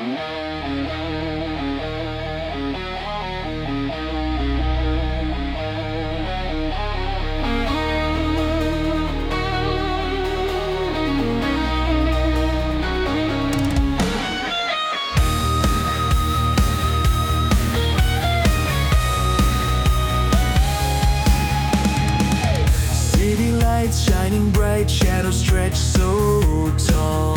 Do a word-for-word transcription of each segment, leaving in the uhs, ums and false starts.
City lights shining bright, shadows stretch so tall.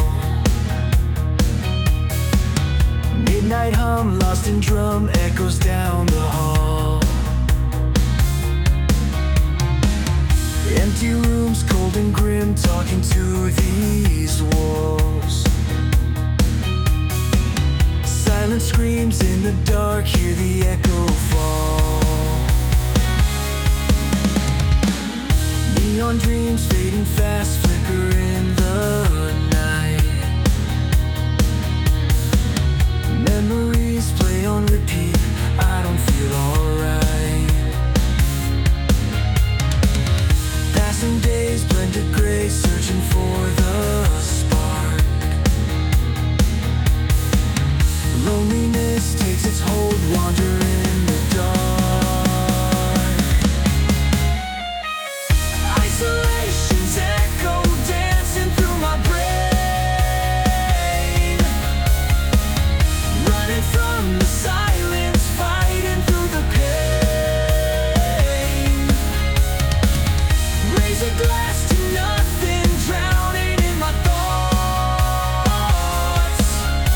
Midnight hum, lost in drum, echoes down the hall. Empty rooms, cold and grim, talking to these walls. Silent screams in the dark, hear the echo fall. Neon dreams fading fast, flicker in the night. Memories play on repeat, I don't feel alright. Passing days, blended gray, searching for the spark. Loneliness takes its hold, wander in the dark. Isolation's echo dancing through my brain. Running from the silence, fighting through the pain. Raise a glass to nothing, drowning in my thoughts.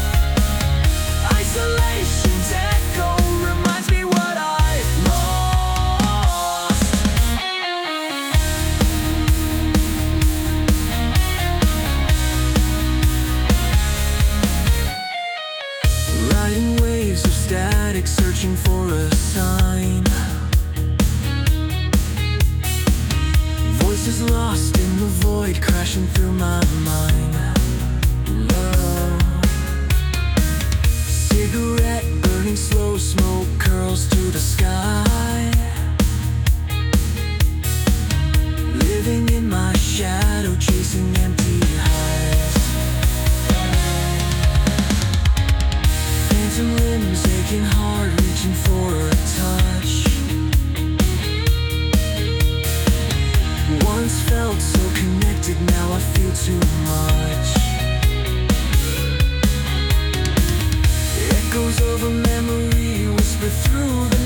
Isolation's echo reminds me what I've lost. Riding waves of static, searching for a sign. Voices lost in the void, crashing through my mind. Love. Cigarette burning slow, smoke curls to the sky. Living in my shadow, chasing empty highs. Phantom limbs aching hard, reaching for a touch. Once felt so connected, now I feel too much. Echoes of a memory whisper through the